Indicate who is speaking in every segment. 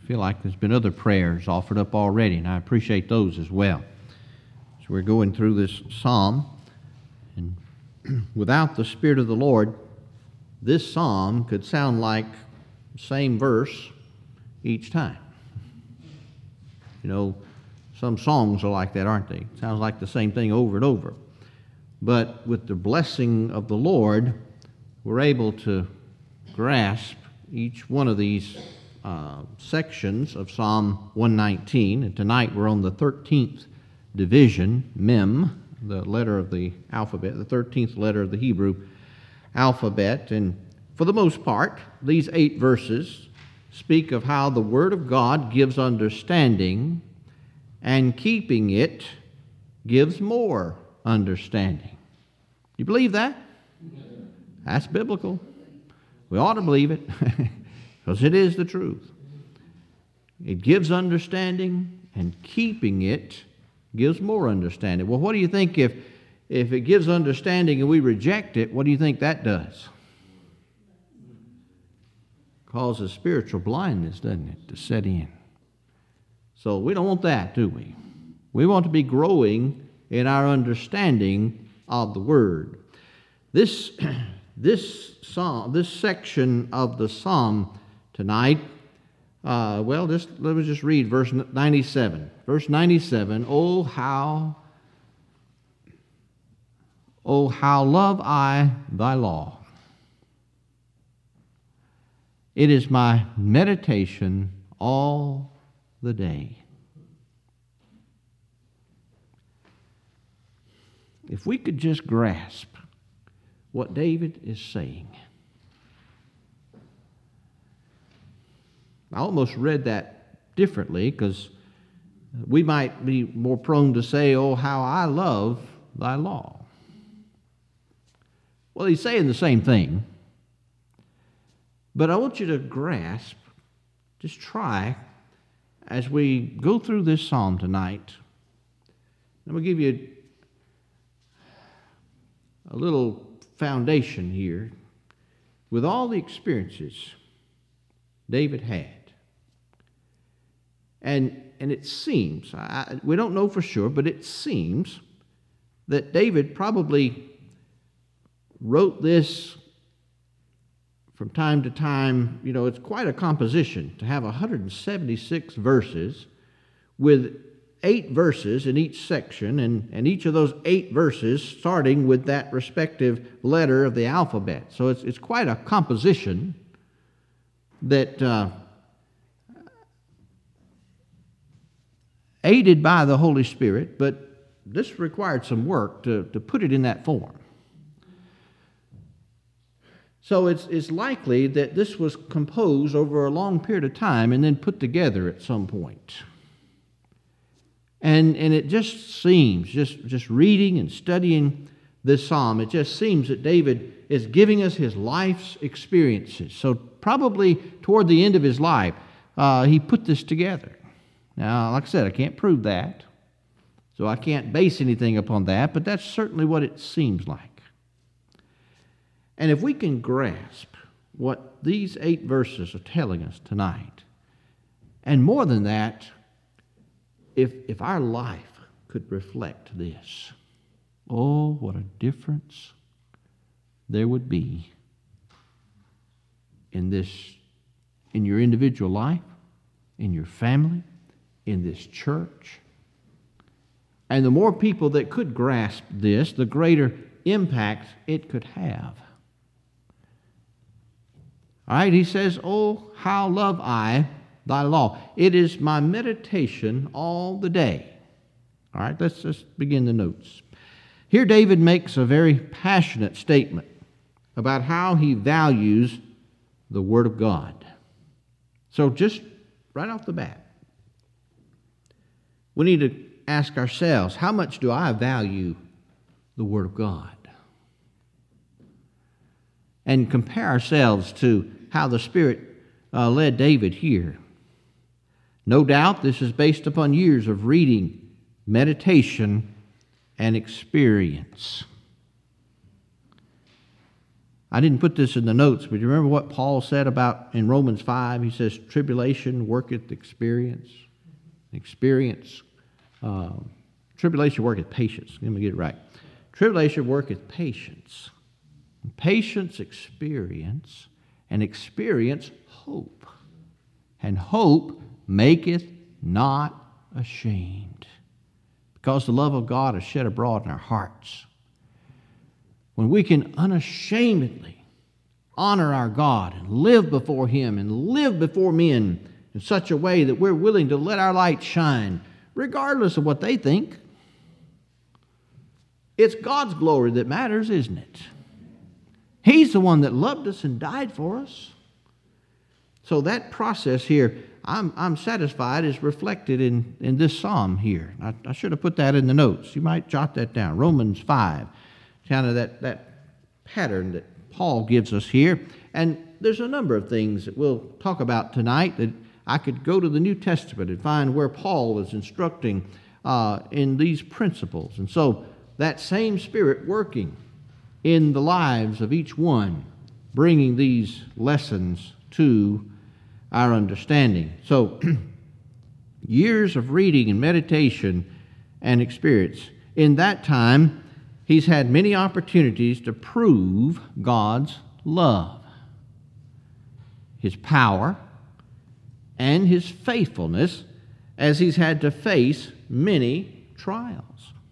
Speaker 1: I feel like there's been other prayers offered up already, and I appreciate those as well. So we're going through this psalm, and without the Spirit of the Lord, this psalm could sound like the same verse each time. You know, some songs are like that, aren't they? It sounds like the same thing over and over. But with the blessing of the Lord, we're able to grasp each one of these sections of Psalm 119. And tonight we're on the 13th division, Mem, the letter of the alphabet, the 13th letter of the Hebrew alphabet. And for the most part, these 8 verses speak of how the Word of God gives understanding, and keeping it gives more understanding. You believe that? That's biblical. We ought to believe it because it is the truth. It gives understanding, and keeping it gives more understanding. Well, what do you think if it gives understanding and we reject it, what do you think that does? Causes spiritual blindness, doesn't it, to set in. So we don't want that, do we? We want to be growing in our understanding of the Word. This section of the psalm tonight, let me just read verse 97. Verse 97, Oh, how love I thy law. It is my meditation all the day. If we could just grasp what David is saying. I almost read that differently because we might be more prone to say, oh, how I love thy law. Well, he's saying the same thing. But I want you to grasp, just try, as we go through this psalm tonight, I'm going to give you a little foundation here with all the experiences David had. And it seems, we don't know for sure, but it seems that David probably wrote this from time to time. You know, it's quite a composition to have 176 verses with 8 verses in each section, and each of those 8 verses starting with that respective letter of the alphabet. So it's quite a composition that aided by the Holy Spirit, but this required some work to put it in that form. So it's likely that this was composed over a long period of time and then put together at some point. And it just seems, just reading and studying this psalm, it just seems that David is giving us his life's experiences. So probably toward the end of his life, he put this together. Now, like I said, I can't prove that, so I can't base anything upon that, but that's certainly what it seems like. And if we can grasp what these 8 verses are telling us tonight, and more than that, if our life could reflect this, oh, what a difference there would be in your individual life, in your family, in this church. And the more people that could grasp this, the greater impact it could have. All right, he says, oh, how love I thy law. It is my meditation all the day. All right, let's just begin the notes. Here David makes a very passionate statement about how he values the Word of God. So just right off the bat, we need to ask ourselves, how much do I value the Word of God? And compare ourselves to how the Spirit led David here. No doubt this is based upon years of reading, meditation, and experience. I didn't put this in the notes, but you remember what Paul said about in Romans 5? He says, tribulation worketh experience. Tribulation worketh patience. Let me get it right. Tribulation worketh patience. And patience experience. And experience hope. And hope maketh not ashamed. Because the love of God is shed abroad in our hearts. When we can unashamedly honor our God and live before Him and live before men in such a way that we're willing to let our light shine, regardless of what they think. It's God's glory that matters, isn't it? He's the one that loved us and died for us. So that process here, I'm satisfied, is reflected in this psalm here. I should have put that in the notes. You might jot that down. Romans 5, kind of that pattern that Paul gives us here. And there's a number of things that we'll talk about tonight that I could go to the New Testament and find where Paul is instructing in these principles. And so that same Spirit working in the lives of each one, bringing these lessons to our understanding. So, years of reading and meditation and experience. In that time, he's had many opportunities to prove God's love, His power, and His faithfulness as he's had to face many trials.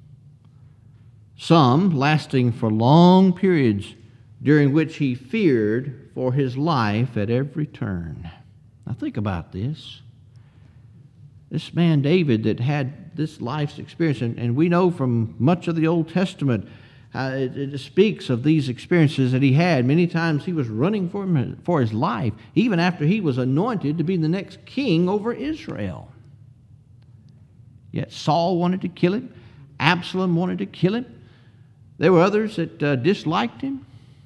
Speaker 1: Some lasting for long periods during which he feared for his life at every turn. Now think about this. This man David that had this life's experience, and we know from much of the Old Testament, it speaks of these experiences that he had. Many times he was running for his life, even after he was anointed to be the next king over Israel. Yet Saul wanted to kill him. Absalom wanted to kill him. There were others that disliked him.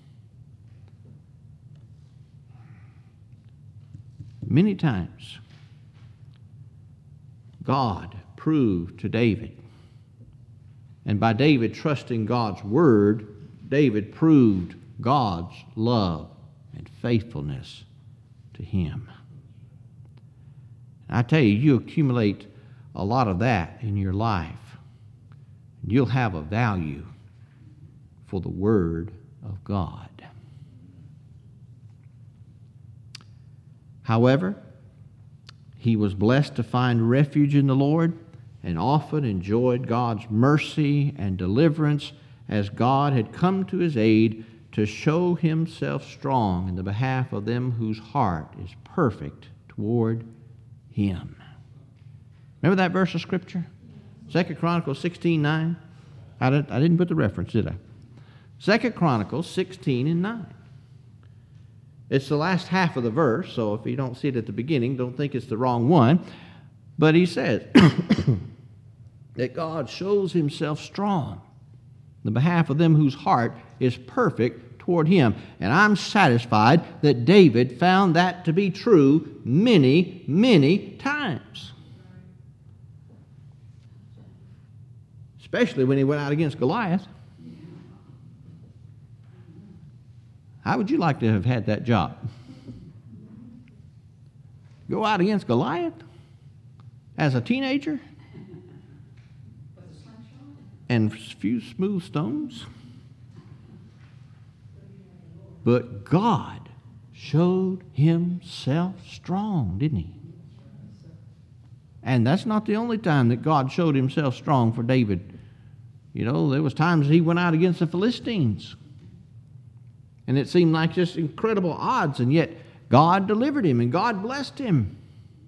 Speaker 1: Many times, God proved to David, and by David trusting God's word, David proved God's love and faithfulness to him. And I tell you, you accumulate a lot of that in your life, and you'll have a value for the Word of God. However, he was blessed to find refuge in the Lord and often enjoyed God's mercy and deliverance as God had come to his aid to show himself strong in the behalf of them whose heart is perfect toward him. Remember that verse of Scripture? 2 Chronicles 16:9. I didn't put the reference, did I? 2 Chronicles 16:9. It's the last half of the verse, so if you don't see it at the beginning, don't think it's the wrong one. But he says that God shows himself strong on the behalf of them whose heart is perfect toward him. And I'm satisfied that David found that to be true many, many times. Especially when he went out against Goliath. How would you like to have had that job? Go out against Goliath as a teenager? And a few smooth stones? But God showed himself strong, didn't he? And that's not the only time that God showed himself strong for David. You know, there was times he went out against the Philistines. And it seemed like just incredible odds, and yet God delivered him and God blessed him.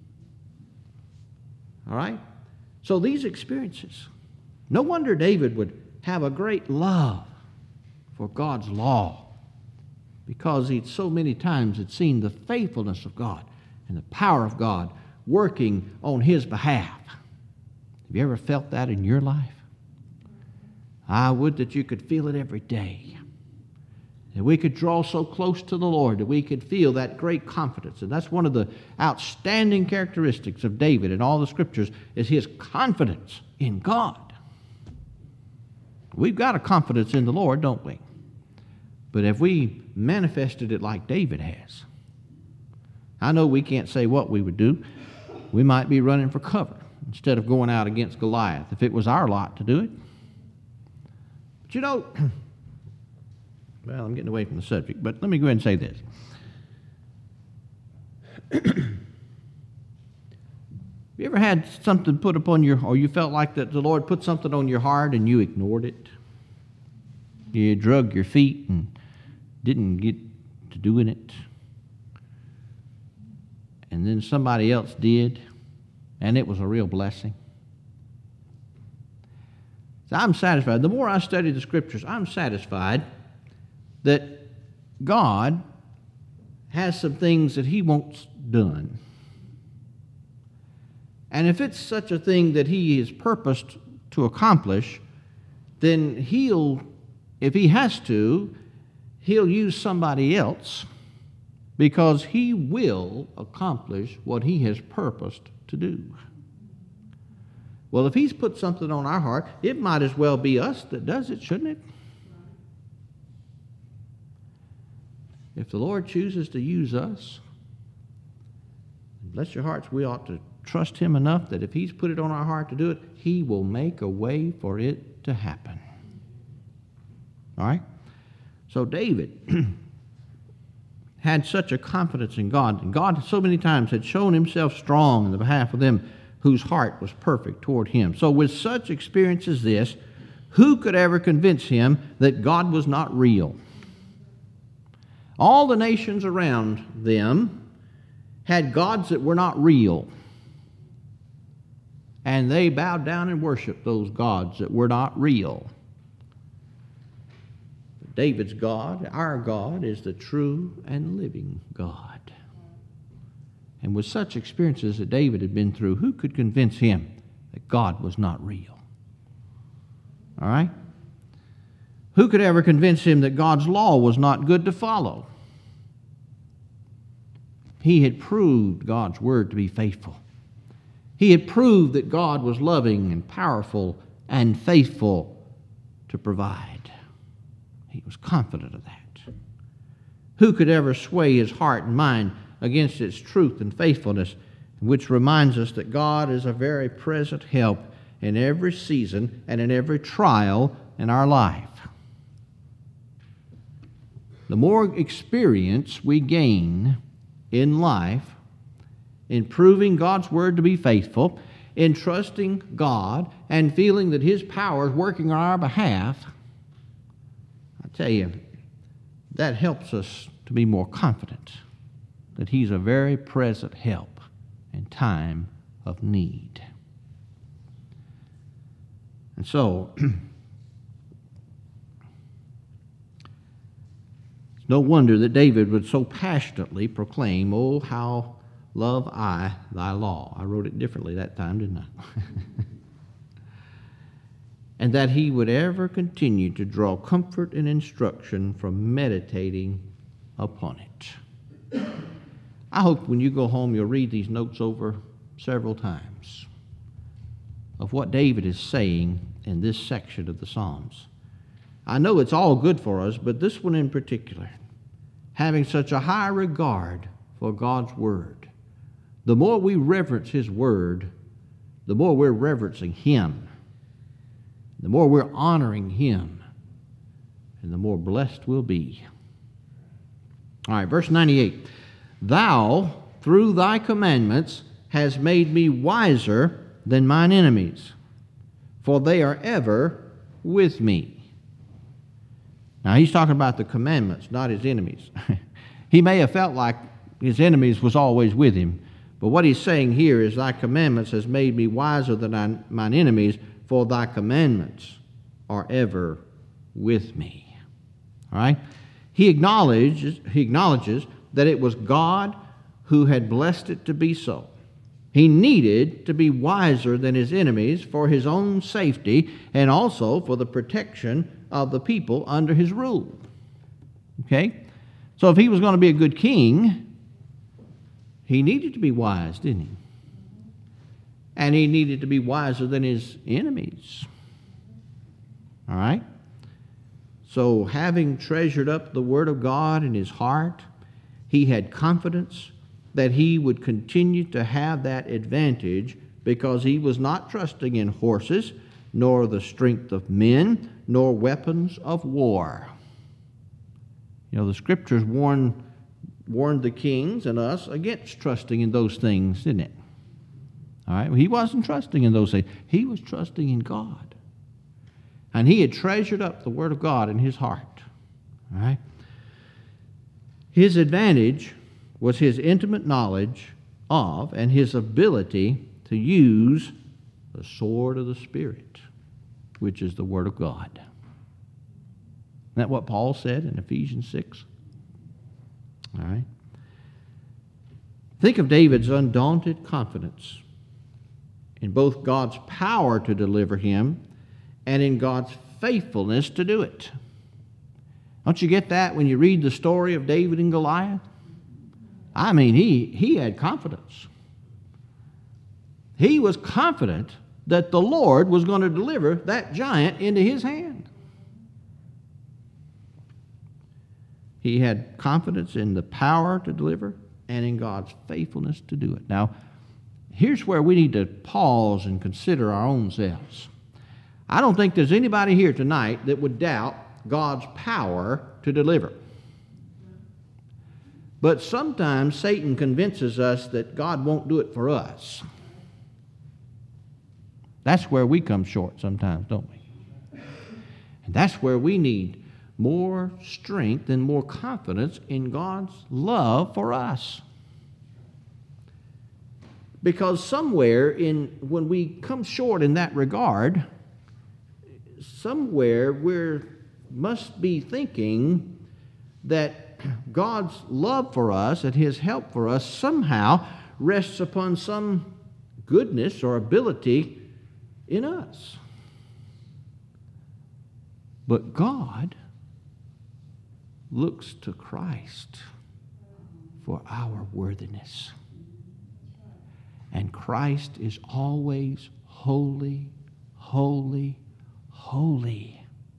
Speaker 1: All right? So these experiences, no wonder David would have a great love for God's law, because he'd so many times had seen the faithfulness of God and the power of God working on his behalf. Have you ever felt that in your life? I would that you could feel it every day. That we could draw so close to the Lord that we could feel that great confidence. And that's one of the outstanding characteristics of David in all the Scriptures, is his confidence in God. We've got a confidence in the Lord, don't we? But if we manifested it like David has, I know we can't say what we would do. We might be running for cover instead of going out against Goliath if it was our lot to do it. But you know, well, I'm getting away from the subject, but let me go ahead and say this. You ever had something put upon your, or you felt like that the Lord put something on your heart and you ignored it? You drug your feet and didn't get to doing it. And then somebody else did, and it was a real blessing. So I'm satisfied. The more I study the Scriptures, I'm satisfied that God has some things that He wants done. And if it's such a thing that He is purposed to accomplish, then He'll, if He has to, He'll use somebody else, because He will accomplish what He has purposed to do. Well, if He's put something on our heart, it might as well be us that does it, shouldn't it? If the Lord chooses to use us, bless your hearts, we ought to trust Him enough that if He's put it on our heart to do it, He will make a way for it to happen. All right? So David had such a confidence in God, and God so many times had shown Himself strong in the behalf of them whose heart was perfect toward Him. So with such experience as this, who could ever convince him that God was not real? All the nations around them had gods that were not real, and they bowed down and worshiped those gods that were not real. David's God, our God, is the true and living God. And with such experiences that David had been through, who could convince him that God was not real? All right? Who could ever convince him that God's law was not good to follow? He had proved God's word to be faithful. He had proved that God was loving and powerful and faithful to provide. He was confident of that. Who could ever sway his heart and mind against its truth and faithfulness, which reminds us that God is a very present help in every season and in every trial in our life. The more experience we gain in life, in proving God's word to be faithful, in trusting God and feeling that His power is working on our behalf, I tell you, that helps us to be more confident that He's a very present help in time of need. And so, it's no wonder that David would so passionately proclaim, "Oh, how love I thy law." I wrote it differently that time, didn't I? And that he would ever continue to draw comfort and instruction from meditating upon it. I hope when you go home you'll read these notes over several times of what David is saying in this section of the Psalms. I know it's all good for us, but this one in particular, having such a high regard for God's Word, the more we reverence His Word, the more we're reverencing Him. The more we're honoring Him, and the more blessed we'll be. All right, verse 98. Thou, through thy commandments, hast made me wiser than mine enemies, for they are ever with me. Now, he's talking about the commandments, not his enemies. He may have felt like his enemies was always with him, but what he's saying here is, thy commandments has made me wiser than mine enemies, for thy commandments are ever with me. All right? He acknowledges that it was God who had blessed it to be so. He needed to be wiser than his enemies for his own safety and also for the protection of the people under his rule. Okay? So if he was going to be a good king, he needed to be wise, didn't he? And he needed to be wiser than his enemies. All right? So having treasured up the Word of God in his heart, he had confidence that he would continue to have that advantage because he was not trusting in horses, nor the strength of men, nor weapons of war. You know, the Scriptures warned the kings and us against trusting in those things, didn't it? All right? Well, he wasn't trusting in those things. He was trusting in God. And he had treasured up the Word of God in his heart. All right? His advantage was his intimate knowledge of and his ability to use the sword of the Spirit, which is the Word of God. Isn't that what Paul said in Ephesians 6? All right. Think of David's undaunted confidence in both God's power to deliver him and in God's faithfulness to do it. Don't you get that when you read the story of David and Goliath? I mean, he had confidence. He was confident that the Lord was going to deliver that giant into his hand. He had confidence in the power to deliver and in God's faithfulness to do it. Now, here's where we need to pause and consider our own selves. I don't think there's anybody here tonight that would doubt God's power to deliver. But sometimes Satan convinces us that God won't do it for us. That's where we come short sometimes, don't we? And that's where we need more strength and more confidence in God's love for us. Because somewhere when we come short in that regard, somewhere we must be thinking that God's love for us and his help for us somehow rests upon some goodness or ability in us. But God looks to Christ for our worthiness. And Christ is always holy, holy, holy.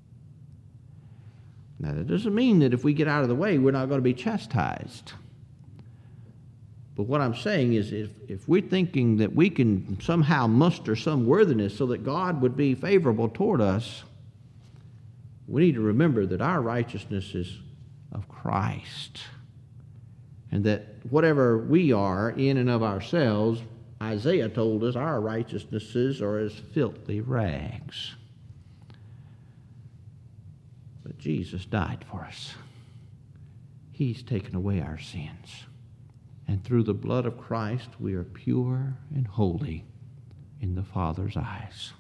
Speaker 1: Now, that doesn't mean that if we get out of the way, we're not going to be chastised. But what I'm saying is if we're thinking that we can somehow muster some worthiness so that God would be favorable toward us, we need to remember that our righteousness is of Christ. And that whatever we are in and of ourselves, Isaiah told us our righteousnesses are as filthy rags. But Jesus died for us. He's taken away our sins. And through the blood of Christ, we are pure and holy in the Father's eyes.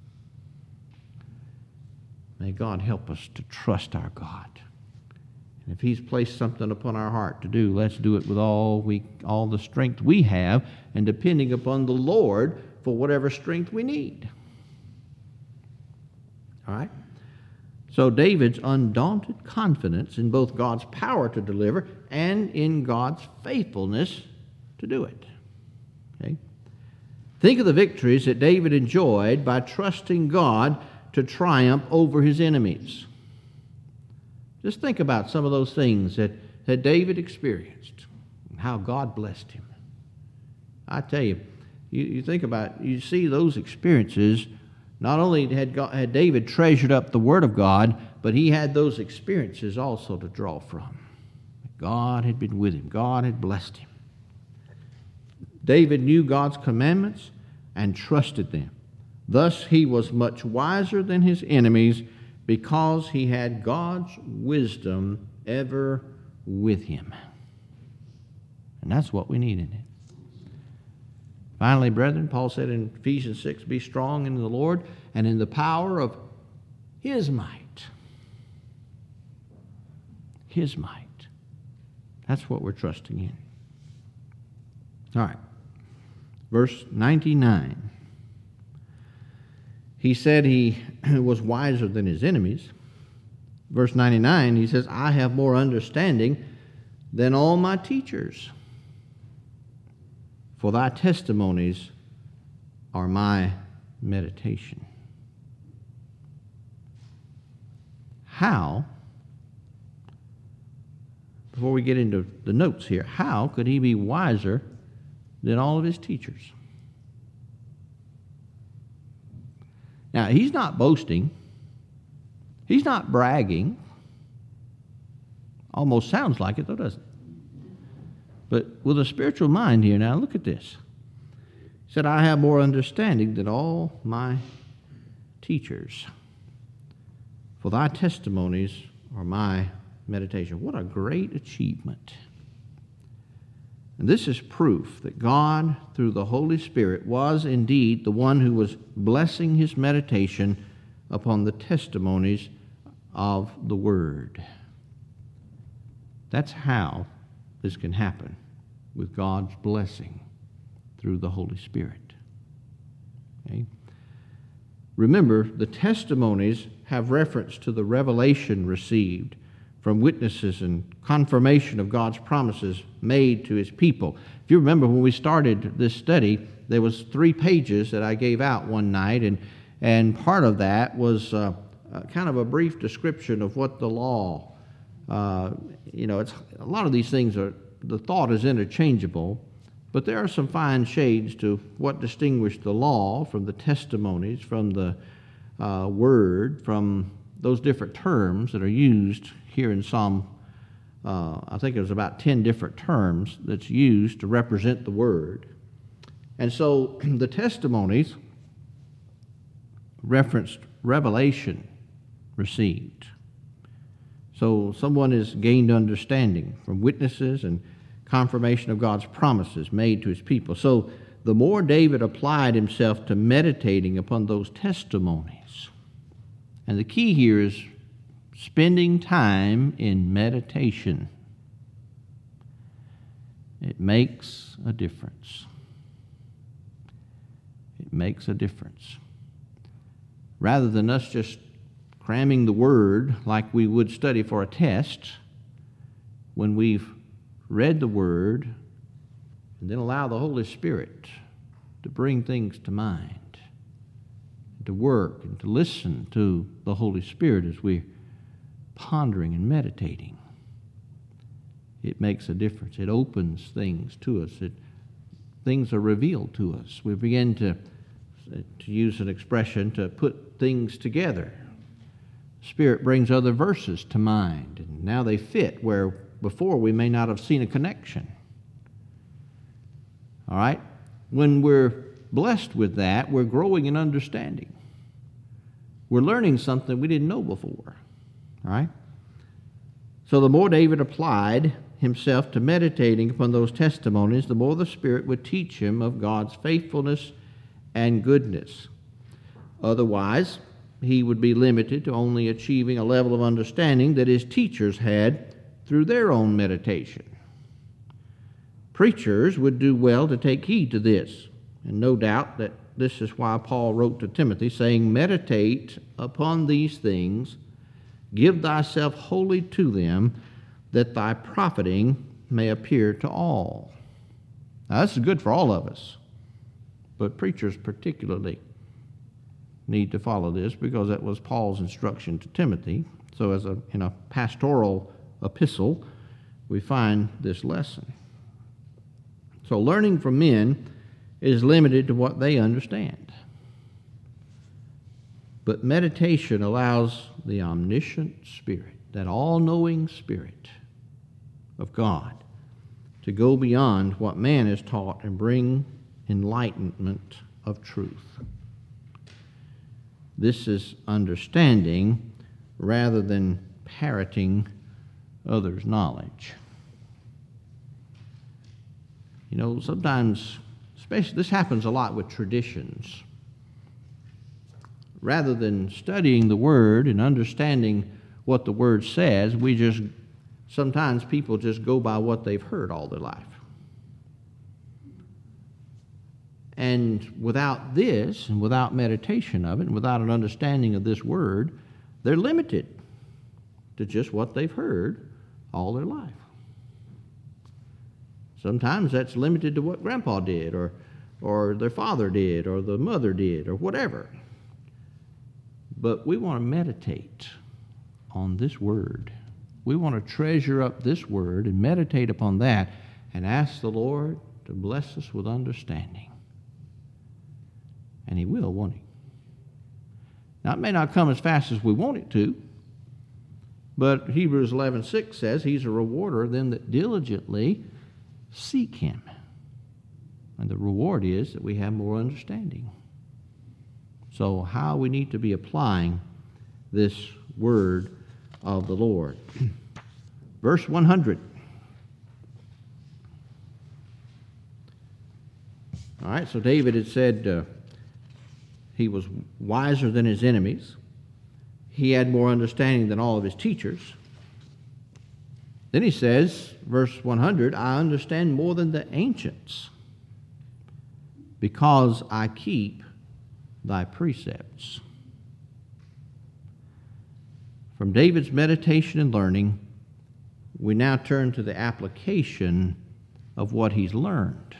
Speaker 1: May God help us to trust our God. And if he's placed something upon our heart to do, let's do it with all the strength we have and depending upon the Lord for whatever strength we need. All right? So David's undaunted confidence in both God's power to deliver and in God's faithfulness to do it. Okay? Think of the victories that David enjoyed by trusting God to triumph over his enemies. Just think about some of those things that David experienced and how God blessed him. I tell you, you think about, you see those experiences. Not only had David treasured up the Word of God, but he had those experiences also to draw from. God had been with him. God had blessed him. David knew God's commandments and trusted them. Thus, he was much wiser than his enemies because he had God's wisdom ever with him. And that's what we need in it. Finally, brethren, Paul said in Ephesians 6, be strong in the Lord and in the power of his might. His might. That's what we're trusting in. All right. Verse 99. He said he was wiser than his enemies. Verse 99, he says, I have more understanding than all my teachers. For thy testimonies are my meditation. How before we get into the notes here, how could he be wiser than all of his teachers? Now, he's not boasting. He's not bragging. Almost sounds like it, though, doesn't it? But with a spiritual mind here, now look at this. He said, I have more understanding than all my teachers, for thy testimonies are my meditation. What a great achievement. And this is proof that God, through the Holy Spirit, was indeed the one who was blessing his meditation upon the testimonies of the Word. That's how this can happen, with God's blessing through the Holy Spirit. Okay? Remember, the testimonies have reference to the revelation received from witnesses and confirmation of God's promises made to his people. If you remember when we started this study, there was 3 pages that I gave out one night, and part of that was kind of a brief description of what the law, it's a lot of these things the thought is interchangeable, but there are some fine shades to what distinguished the law from the testimonies, from the word, from those different terms that are used here in Psalm. I think there's about 10 different terms that's used to represent the word. And so the testimonies referenced revelation received. So someone has gained understanding from witnesses and confirmation of God's promises made to his people. So the more David applied himself to meditating upon those testimonies, and the key here is spending time in meditation. It makes a difference. It makes a difference. Rather than us just cramming the Word like we would study for a test, when we've read the Word and then allow the Holy Spirit to bring things to mind, to work and to listen to the Holy Spirit as we're pondering and meditating, it makes a difference. It opens things to us. Things are revealed to us. We begin to use an expression, to put things together. Spirit brings other verses to mind, and now they fit where before we may not have seen a connection. All right? When we're blessed with that, we're growing in understanding. We're learning something we didn't know before. All right? So the more David applied himself to meditating upon those testimonies, the more the Spirit would teach him of God's faithfulness and goodness. Otherwise, he would be limited to only achieving a level of understanding that his teachers had through their own meditation. Preachers would do well to take heed to this, and no doubt that this is why Paul wrote to Timothy, saying, meditate upon these things, give thyself wholly to them, that thy profiting may appear to all. Now, this is good for all of us, but preachers particularly need to follow this because that was Paul's instruction to Timothy. So in a pastoral epistle, we find this lesson. So learning from men is limited to what they understand. But meditation allows the omniscient Spirit, that all-knowing Spirit of God, to go beyond what man is taught and bring enlightenment of truth. This is understanding rather than parroting others' knowledge. You know, sometimes, especially this happens a lot with traditions. Rather than studying the Word and understanding what the Word says, sometimes people just go by what they've heard all their life. And without this, and without meditation of it, and without an understanding of this Word, they're limited to just what they've heard all their life. Sometimes that's limited to what Grandpa did, or their father did, or the mother did, or whatever. But we want to meditate on this Word We want to treasure up this word and meditate upon that and ask the Lord to bless us with understanding. And He will, won't He? Now, it may not come as fast as we want it to, but Hebrews 11:6 says He's a rewarder of them that diligently seek Him. And the reward is that we have more understanding. So how we need to be applying this word of the Lord. Verse 100. All right, so David had said he was wiser than his enemies. He had more understanding than all of his teachers. Then he says, verse 100, I understand more than the ancients, because I keep thy precepts. From David's meditation and learning, we now turn to the application of what he's learned.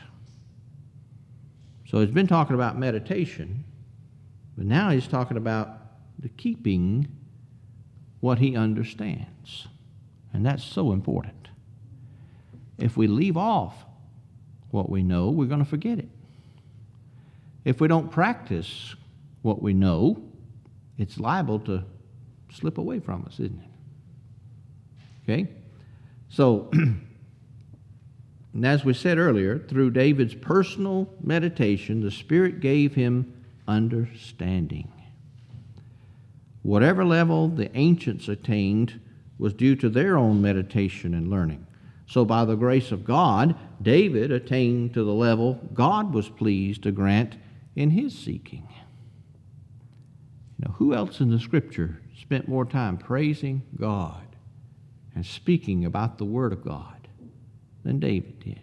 Speaker 1: So he's been talking about meditation, but now he's talking about the keeping what he understands. And that's so important. If we leave off what we know, we're going to forget it. If we don't practice what we know, it's liable to slip away from us, isn't it? Okay? So, and as we said earlier, through David's personal meditation, the Spirit gave him understanding. Whatever level the ancients attained was due to their own meditation and learning. So by the grace of God, David attained to the level God was pleased to grant in his seeking. You know, who else in the Scripture spent more time praising God and speaking about the Word of God than David did?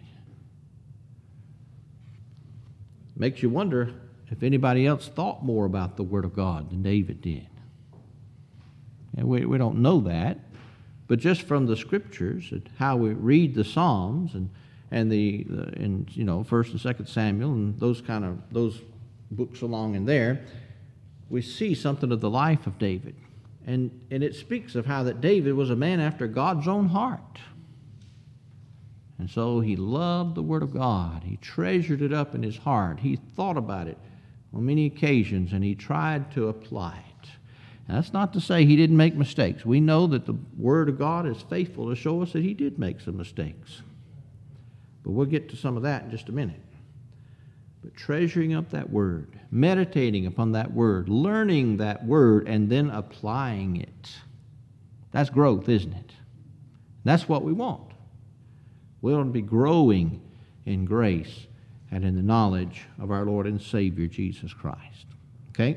Speaker 1: Makes you wonder if anybody else thought more about the Word of God than David did. And we don't know that, but just from the Scriptures and how we read the Psalms and the 1st and 2nd Samuel and those books along in there, we see something of the life of David. And it speaks of how that David was a man after God's own heart. And so he loved the Word of God. He treasured it up in his heart. He thought about it on many occasions, and he tried to apply it. Now, that's not to say he didn't make mistakes. We know that the Word of God is faithful to show us that he did make some mistakes. But we'll get to some of that in just a minute. But treasuring up that Word, meditating upon that Word, learning that Word, and then applying it. That's growth, isn't it? That's what we want. We want to be growing in grace and in the knowledge of our Lord and Savior, Jesus Christ. Okay?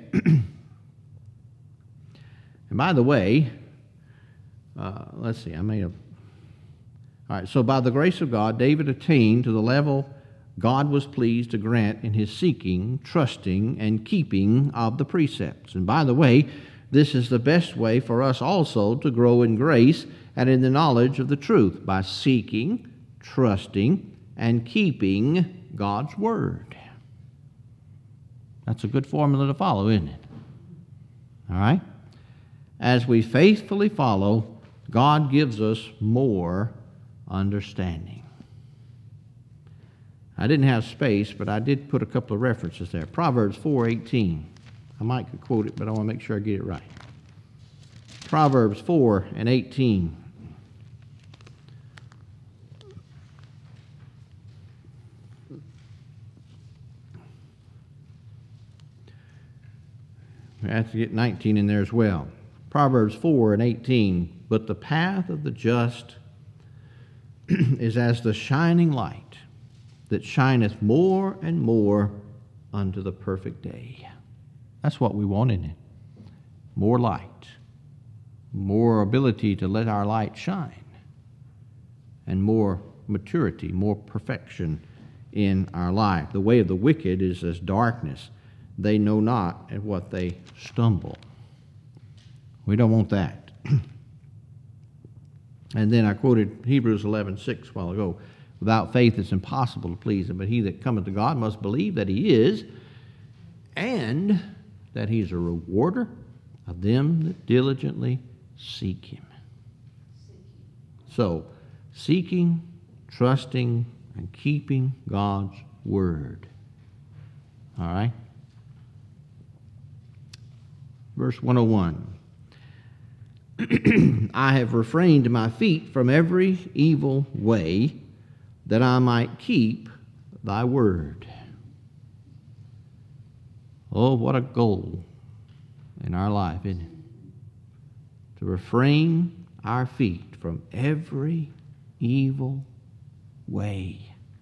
Speaker 1: And by the way, let's see, I may have... All right, so by the grace of God, David attained to the level God was pleased to grant in his seeking, trusting, and keeping of the precepts. And by the way, this is the best way for us also to grow in grace and in the knowledge of the truth, by seeking, trusting, and keeping God's Word. That's a good formula to follow, isn't it? All right? As we faithfully follow, God gives us more understanding. I didn't have space, but I did put a couple of references there. Proverbs 4:18. I might could quote it, but I want to make sure I get it right. Proverbs 4:18. I have to get 19 in there as well. Proverbs 4:18. But the path of the just is as the shining light that shineth more and more unto the perfect day. That's what we want in it. More light. More ability to let our light shine. And more maturity, more perfection in our life. The way of the wicked is as darkness. They know not at what they stumble. We don't want that. And then I quoted Hebrews 11:6 a while ago. Without faith it's impossible to please him, but he that cometh to God must believe that he is, and that he's a rewarder of them that diligently seek him. So, seeking, trusting, and keeping God's word. All right? Verse 101. I have refrained my feet from every evil way, that I might keep thy word. Oh, what a goal in our life, isn't it? To refrain our feet from every evil way.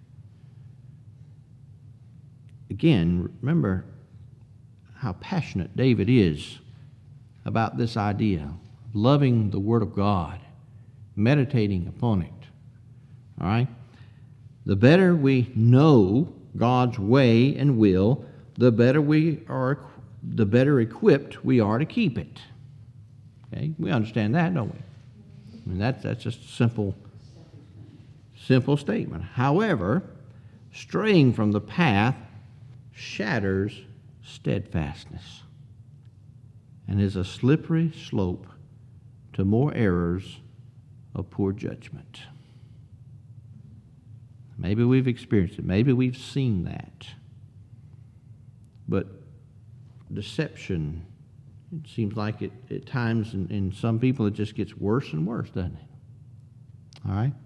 Speaker 1: Again, remember how passionate David is about this idea of loving the Word of God, meditating upon it. All right? The better we know God's way and will, the better equipped we are to keep it. Okay? We understand that, don't we? I mean, that's just a simple statement. However, straying from the path shatters steadfastness and is a slippery slope to more errors of poor judgment. Maybe we've experienced it. Maybe we've seen that. But deception, it seems like it at times in some people it just gets worse and worse, doesn't it? All right?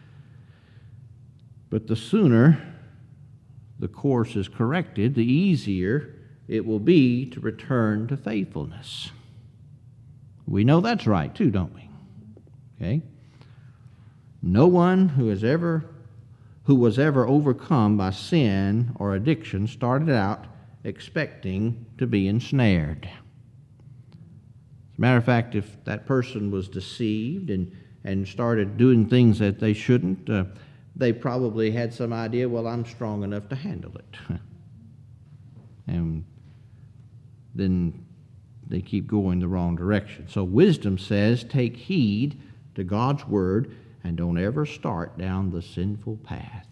Speaker 1: But the sooner the course is corrected, the easier it will be to return to faithfulness. We know that's right too, don't we? Okay? No one who was ever overcome by sin or addiction started out expecting to be ensnared. As a matter of fact, if that person was deceived and started doing things that they shouldn't, they probably had some idea, well, I'm strong enough to handle it. And then they keep going the wrong direction. So wisdom says, take heed to God's word and don't ever start down the sinful path.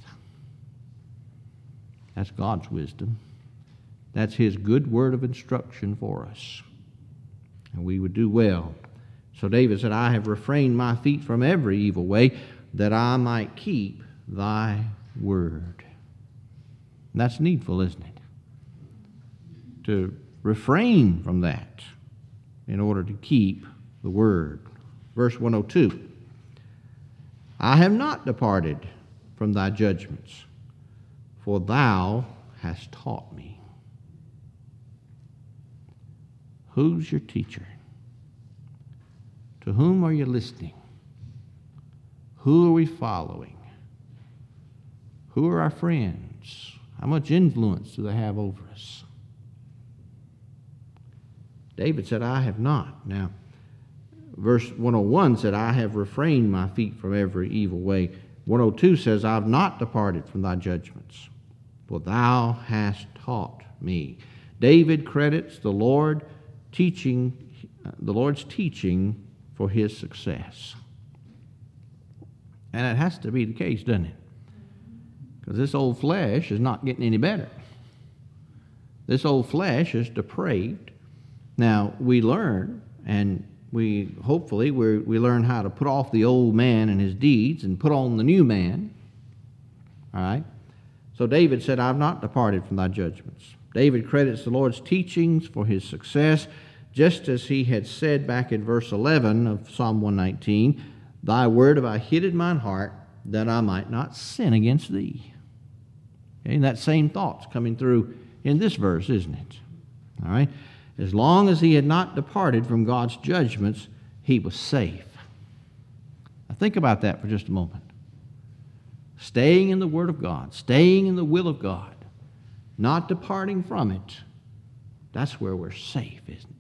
Speaker 1: That's God's wisdom. That's His good word of instruction for us. And we would do well. So David said, I have refrained my feet from every evil way, that I might keep thy word. And that's needful, isn't it? To refrain from that in order to keep the word. Verse 102. I have not departed from thy judgments, for thou hast taught me. Who's your teacher? To whom are you listening? Who are we following? Who are our friends? How much influence do they have over us? David said, I have not. Now, verse 101 said, I have refrained my feet from every evil way. 102 says, I have not departed from thy judgments, for thou hast taught me. David credits the Lord's teaching for his success. And it has to be the case, doesn't it? Because this old flesh is not getting any better. This old flesh is depraved. Now, we learn, and we learn how to put off the old man and his deeds and put on the new man. All right? So David said, I have not departed from thy judgments. David credits the Lord's teachings for his success, just as he had said back in verse 11 of Psalm 119, thy word have I hid in mine heart, that I might not sin against thee. Okay, and that same thought's coming through in this verse, isn't it? All right? As long as he had not departed from God's judgments, he was safe. Now think about that for just a moment. Staying in the Word of God, staying in the will of God, not departing from it, that's where we're safe, isn't it?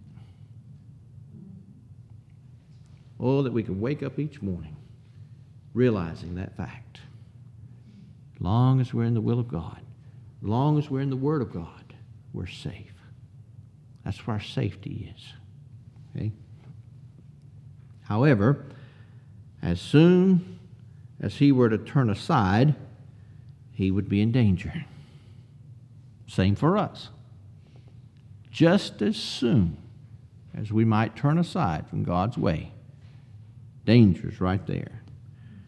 Speaker 1: Oh, that we can wake up each morning realizing that fact. As long as we're in the will of God, as long as we're in the Word of God, we're safe. That's where our safety is. Okay? However, as soon as he were to turn aside, he would be in danger. Same for us. Just as soon as we might turn aside from God's way, danger's right there.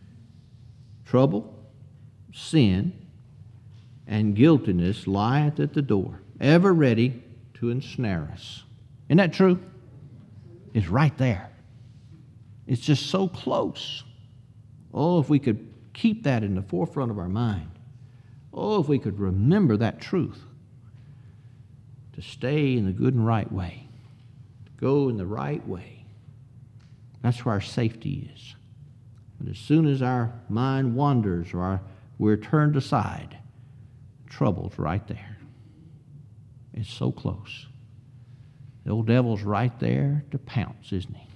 Speaker 1: Trouble, sin, and guiltiness lieth at the door, ever ready to ensnare us. Isn't that true? It's right there. It's just so close. Oh, if we could keep that in the forefront of our mind. Oh, if we could remember that truth. To stay in the good and right way. To go in the right way. That's where our safety is. But as soon as our mind wanders or we're turned aside, trouble's right there. It's so close. The old devil's right there to pounce, isn't he?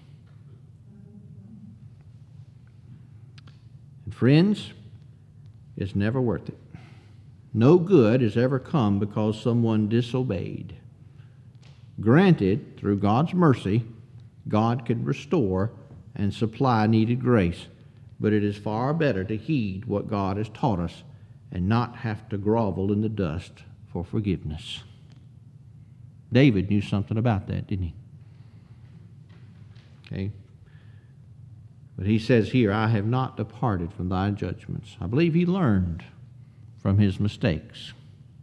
Speaker 1: And friends, it's never worth it. No good has ever come because someone disobeyed. Granted, through God's mercy, God can restore and supply needed grace, but it is far better to heed what God has taught us and not have to grovel in the dust for forgiveness. David knew something about that, didn't he? Okay. But he says here, I have not departed from thy judgments. I believe he learned from his mistakes.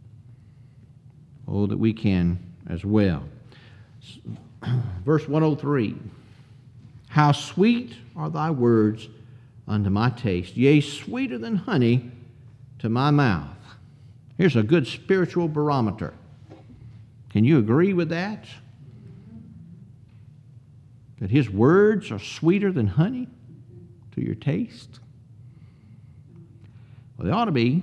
Speaker 1: Oh, that we can as well. Verse 103, how sweet are thy words unto my taste, yea, sweeter than honey to my mouth. Here's a good spiritual barometer. Can you agree with that? That his words are sweeter than honey to your taste? Well, they ought to be.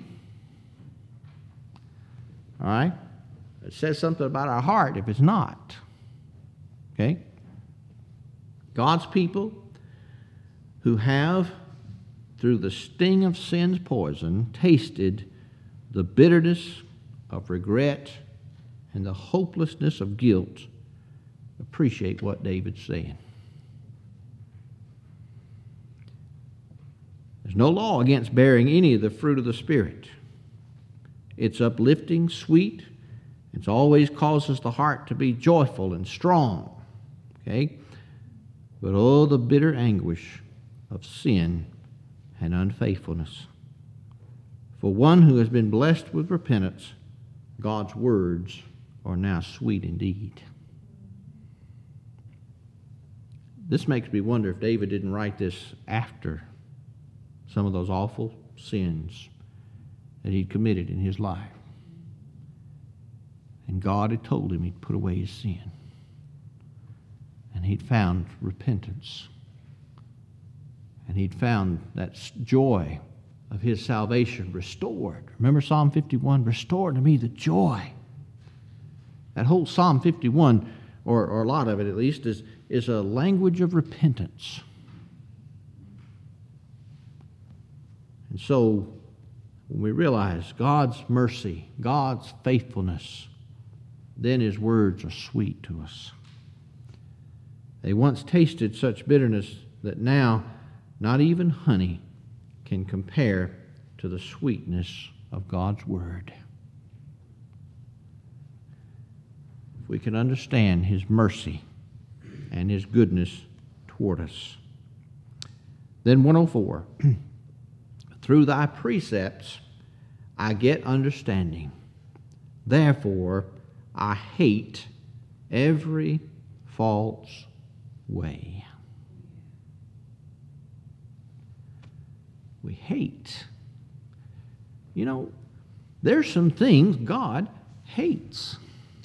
Speaker 1: All right? It says something about our heart if it's not. Okay? God's people who have, through the sting of sin's poison, tasted the bitterness of regret and the hopelessness of guilt, appreciate what David's saying. There's no law against bearing any of the fruit of the Spirit. It's uplifting, sweet. It always causes the heart to be joyful and strong. Okay? But oh, the bitter anguish of sin and unfaithfulness. For one who has been blessed with repentance, God's words are now sweet indeed. This makes me wonder if David didn't write this after some of those awful sins that he'd committed in his life. And God had told him he'd put away his sin. And he'd found repentance. And he'd found that joy of his salvation restored. Remember Psalm 51? Restore to me the joy. That whole Psalm 51, or a lot of it at least, is a language of repentance. And so, when we realize God's mercy, God's faithfulness, then his words are sweet to us. They once tasted such bitterness that now not even honey can compare to the sweetness of God's word. If we can understand his mercy and his goodness toward us. Then 104, through thy precepts I get understanding. Therefore I hate every false way. We hate. You know, there's some things God hates.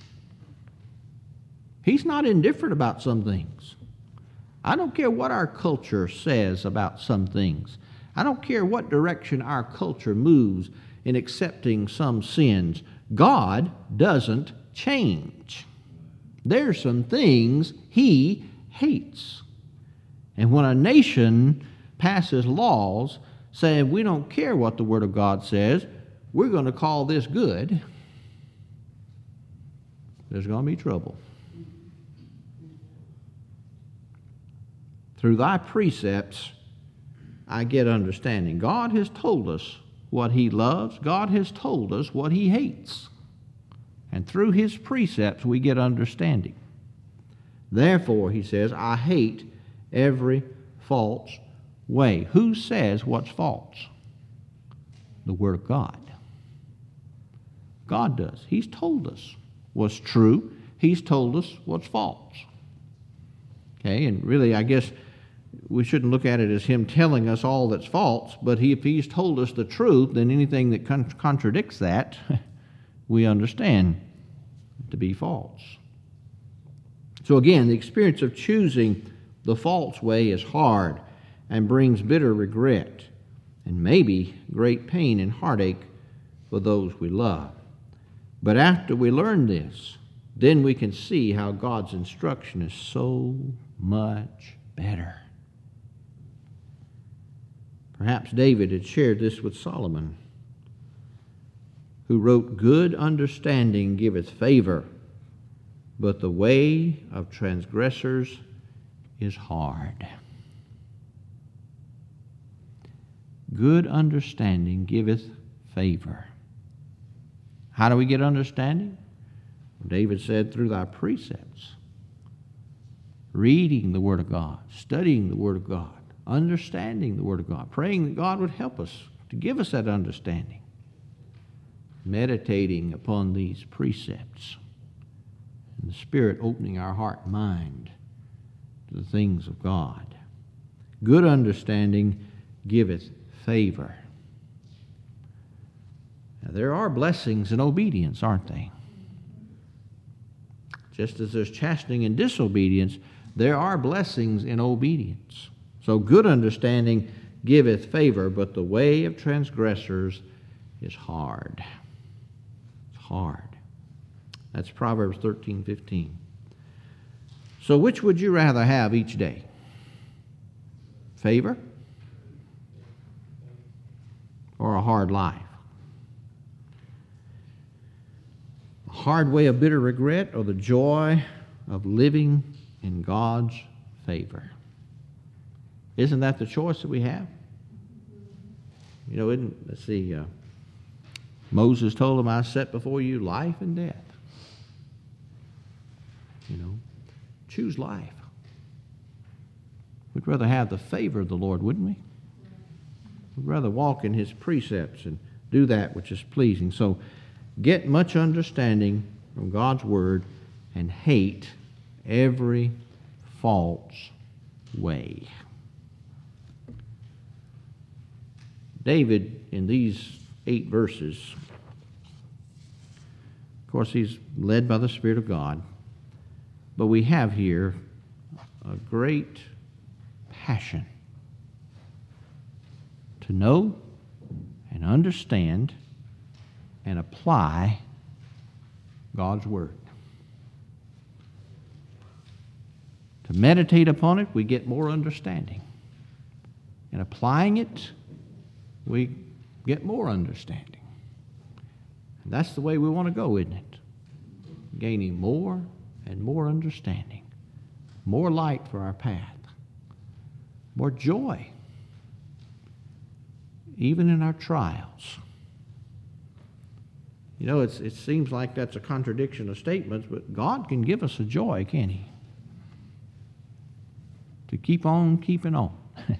Speaker 1: He's not indifferent about some things. I don't care what our culture says about some things. I don't care what direction our culture moves in accepting some sins. God doesn't change. There's some things he hates. And when a nation passes laws saying we don't care what the Word of God says, we're going to call this good, there's going to be trouble. Through thy precepts I get understanding. God has told us what he loves. God has told us what he hates. And through his precepts we get understanding. Therefore, he says, I hate every false way. Who says what's false? the Word of God. God does. He's told us what's true. He's told us what's false. Okay, and really, I guess we shouldn't look at it as Him telling us all that's false, but if He's told us the truth, then anything that contradicts that, we understand to be false. So again, the experience of choosing the false way is hard and brings bitter regret and maybe great pain and heartache for those we love. But after we learn this, then we can see how God's instruction is so much better. Perhaps David had shared this with Solomon, who wrote, "Good understanding giveth favor, but the way of transgressors is hard." Good understanding giveth favor. How do we get understanding? David said, through thy precepts. Reading the Word of God, studying the Word of God, understanding the Word of God, praying that God would help us to give us that understanding. Meditating upon these precepts. And the Spirit opening our heart and mind to the things of God. Good understanding giveth favor. Now, there are blessings in obedience, aren't they? Just as there's chastening in disobedience, there are blessings in obedience. So good understanding giveth favor, but the way of transgressors is hard. It's hard. That's Proverbs 13:15. So which would you rather have each day? Favor or a hard life? A hard way of bitter regret or the joy of living in God's favor? Isn't that the choice that we have? You know, let's see, Moses told him, I set before you life and death. You know, choose life. We'd rather have the favor of the Lord, wouldn't we? We'd rather walk in His precepts and do that which is pleasing. So get much understanding from God's Word and hate every false way. David, in these 8 verses, of course, he's led by the Spirit of God, but we have here a great passion to know and understand and apply God's Word. To meditate upon it, we get more understanding. And applying it, we get more understanding. And that's the way we want to go, isn't it? Gaining more and more understanding, more light for our path, more joy, even in our trials. You know, it seems like that's a contradiction of statements, but God can give us a joy, can't He? To keep on keeping on.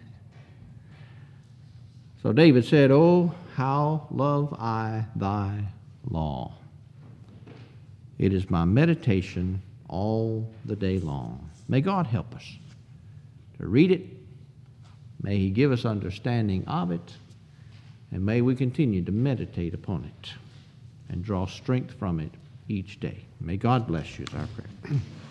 Speaker 1: So David said, "Oh, how love I thy law. It is my meditation all the day long." May God help us to read it. May He give us understanding of it. And may we continue to meditate upon it and draw strength from it each day. May God bless you is our prayer.